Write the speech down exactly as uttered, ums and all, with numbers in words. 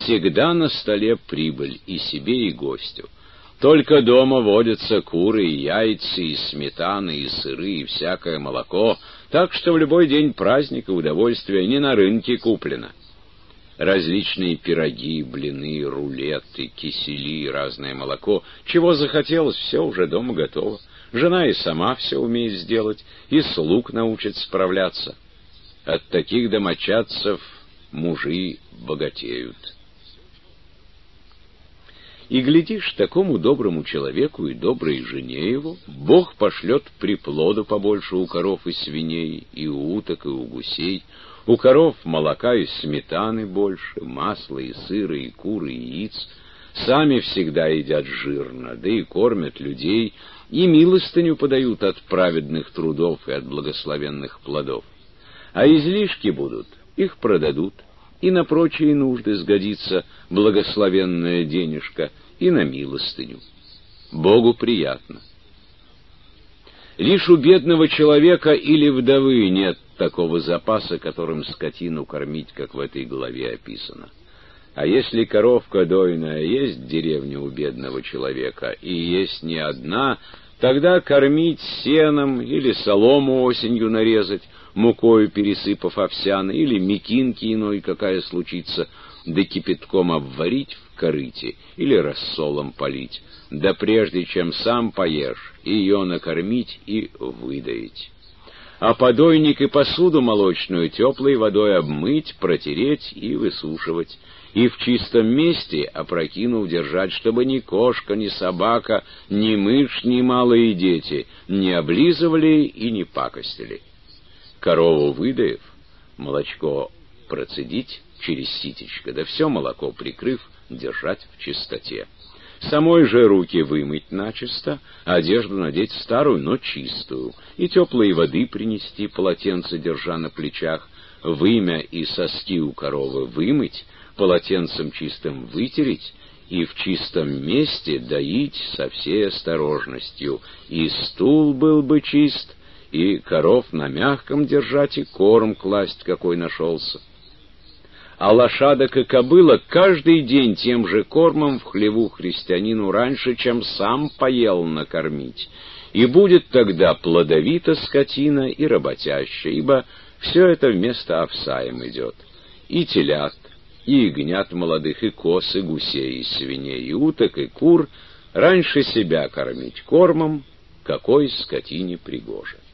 всегда на столе прибыль и себе, и гостю. Только дома водятся куры, и яйца, и сметаны, и сыры, и всякое молоко, так что в любой день праздника удовольствие не на рынке куплено. Различные пироги, блины, рулеты, кисели, разное молоко. Чего захотелось, все уже дома готово. Жена и сама все умеет сделать, и слуг научит справляться. От таких домочадцев мужи богатеют. И, глядишь, такому доброму человеку и доброй жене его Бог пошлет приплоду побольше у коров и свиней, и у уток, и у гусей. У коров молока и сметаны больше, масла и сыра, и куры, и яиц. Сами всегда едят жирно, да и кормят людей, и милостыню подают от праведных трудов и от благословенных плодов. А излишки будут, их продадут, и на прочие нужды сгодится благословенная денежка, и на милостыню. Богу приятно. Лишь у бедного человека или вдовы нет такого запаса, которым скотину кормить, как в этой главе описано. А если коровка дойная есть в деревне у бедного человека, и есть не одна, тогда кормить сеном или солому осенью нарезать, мукою пересыпав овсяной, или мекинки иной, какая случится, да кипятком обварить в корыте или рассолом полить, да прежде чем сам поешь, ее накормить и выдоить. А подойник и посуду молочную теплой водой обмыть, протереть и высушивать, и в чистом месте, опрокинув, держать, чтобы ни кошка, ни собака, ни мышь, ни малые дети не облизывали и не пакостили. Корову выдаив, молочко процедить через ситечко, да все молоко прикрыв, держать в чистоте. Самой же руки вымыть начисто, одежду надеть старую, но чистую, и теплой воды принести, полотенце держа на плечах, вымя и соски у коровы вымыть, полотенцем чистым вытереть, и в чистом месте доить со всей осторожностью, и стул был бы чист, и коров на мягком держать, и корм класть, какой нашелся. А лошадок и кобылок каждый день тем же кормом в хлеву христианину раньше, чем сам поел, накормить. И будет тогда плодовита скотина и работящая, ибо все это вместо овса им идет. И телят, и ягнят молодых, и коз, и гусей, и свиней, и уток, и кур раньше себя кормить кормом, какой скотине пригоже.